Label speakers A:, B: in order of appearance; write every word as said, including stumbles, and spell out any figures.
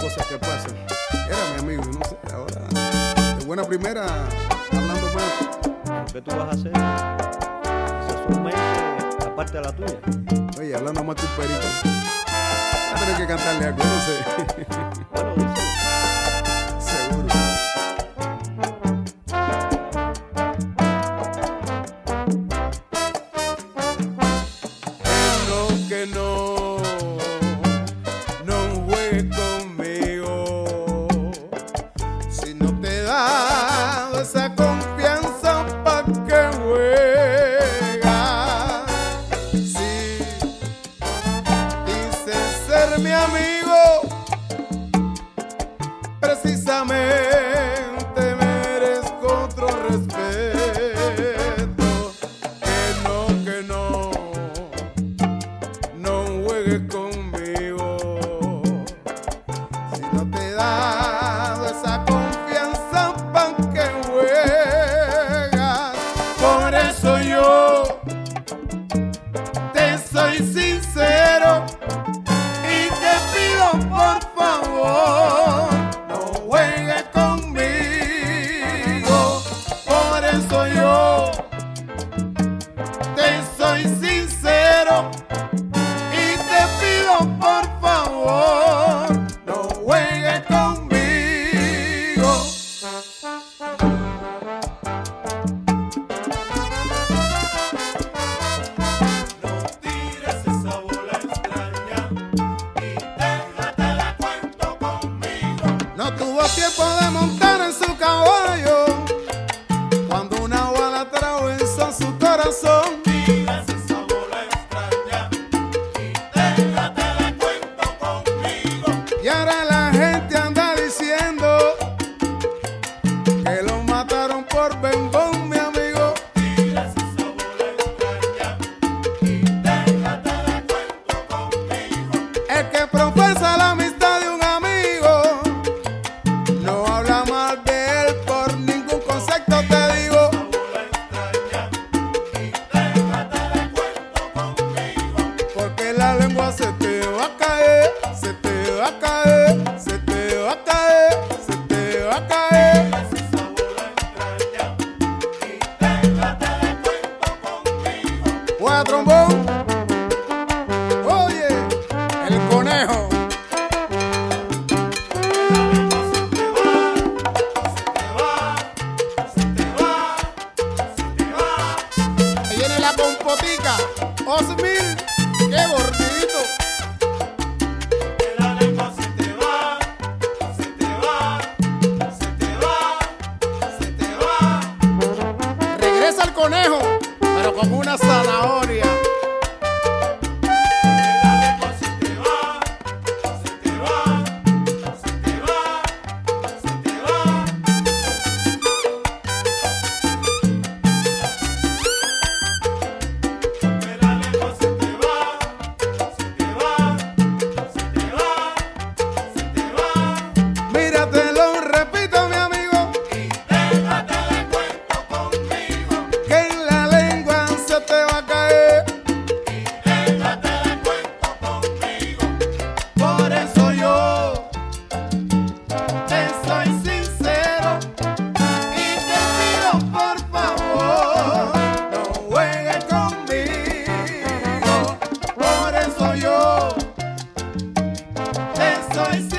A: cosas que pasan. Era mi amigo, no sé, ahora de buena primera hablando mal.
B: ¿Qué tú vas a hacer? Esa es su mente, aparte de la tuya.
A: Oye, hablando más que un perito. Voy a tener que cantarle algo, no sé.
B: Bueno, dice.
A: Seguro. Que no, no juegues conmigo. Si no te he dado esa confianza, ¿pa' qué juegas? Si dices ser mi amigo, precisamente merezco otro respeto. Que no, que no, no juegues conmigo. Si no te he dado esa confianza, ¿pa' qué juegas? Por eso yo te soy sincero y te pido por favor, no juegues conmigo. Por eso yo te soy sincero y te pido por favor, no juegues conmigo.
C: No tires esa bola extraña y déjate la cuento conmigo.
A: No tuvo tiempo de montar en su caballo cuando una bala atravesó su corazón.
C: Tires esa bola extraña y déjate la cuento conmigo.
A: Y ahora la gente anda diciendo que lo mataron por bembón, mi amigo.
C: Tires esa bola extraña y déjate la cuento conmigo.
A: El que profesa la amistad de un amigo no habla mal de él por ningún concepto, te digo.
C: Esa bola extraña y déjate la cuento conmigo.
A: Porque la lengua se te va a caer, se te va a caer, se te va a caer, se te va a caer.
C: Esa bola extraña y déjate la cuento conmigo.
A: Juega trombón. Oye, el conejo.
C: La lengua se te va, se te va, se te va, se te va.
A: Ahí viene la compotica. Osmil, qué gordito.
C: Que la lengua se te va, se te va, se te va, se te va.
A: Regresa el conejo, pero con una zanahoria.
C: Que la lengua se te va, se te va, se te va, se te va. Que la lengua se te va, se te va, se te va, se te va.
A: Mira, te lo repito, mi amigo,
C: Y déjate la cuento conmigo.
A: que en la lengua se te va a caer.
C: Y déjate la cuento conmigo.
A: Por eso yo te soy sincero y te pido por favor, no juegues conmigo. Por eso yo te soy sincero.